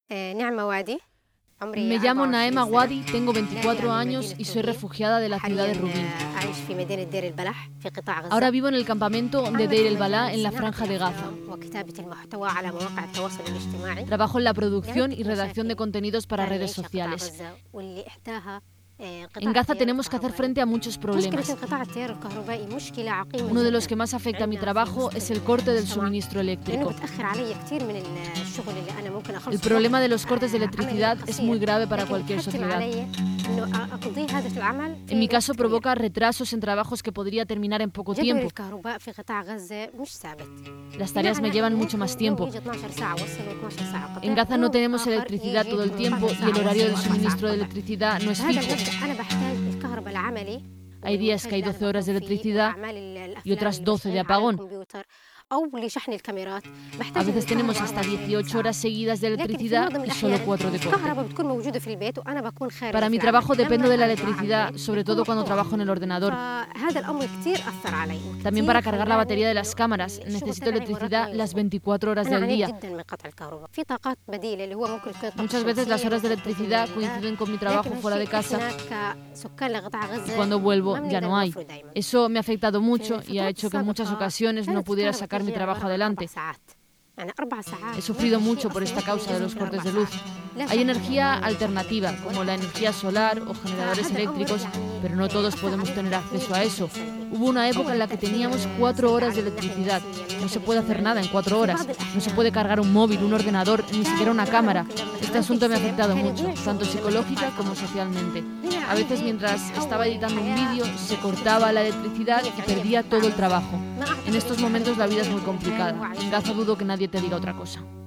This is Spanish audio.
نعمة وادي. Me llamo Naema Wadi, tengo 24 años y soy refugiada de la ciudad de Rubin. Ahora vivo en el campamento de Deir el-Balá, en la Franja de Gaza. Trabajo en la producción y redacción de contenidos para redes sociales. En Gaza tenemos que hacer frente a muchos problemas. Uno de los que más afecta a mi trabajo es el corte del suministro eléctrico. El problema de los cortes de electricidad es muy grave para cualquier sociedad. En mi caso provoca retrasos en trabajos que podría terminar en poco tiempo. Las tareas me llevan mucho más tiempo. En Gaza no tenemos electricidad todo el tiempo y el horario de suministro de electricidad no es fijo. Hay días que hay 12 horas de electricidad y otras 12 de apagón. A veces tenemos hasta 18 horas seguidas de electricidad y solo 4 de corte. Para mi trabajo dependo de la electricidad, sobre todo cuando trabajo en el ordenador. También para cargar la batería de las cámaras necesito electricidad las 24 horas del día. Muchas veces las horas de electricidad coinciden con mi trabajo fuera de casa y cuando vuelvo ya no hay. Eso me ha afectado mucho y ha hecho que en muchas ocasiones no pudiera sacar mi trabajo adelante. He sufrido mucho por esta causa de los cortes de luz. Hay energía alternativa, como la energía solar o generadores eléctricos, pero no todos podemos tener acceso a eso. Hubo una época en la que teníamos 4 horas de electricidad. No se puede hacer nada en 4 horas. No se puede cargar un móvil, un ordenador, ni siquiera una cámara. Este asunto me ha afectado mucho, tanto psicológica como socialmente. A veces mientras estaba editando un vídeo se cortaba la electricidad y perdía todo el trabajo. En estos momentos la vida es muy complicada. En Gaza dudo que nadie te diga otra cosa.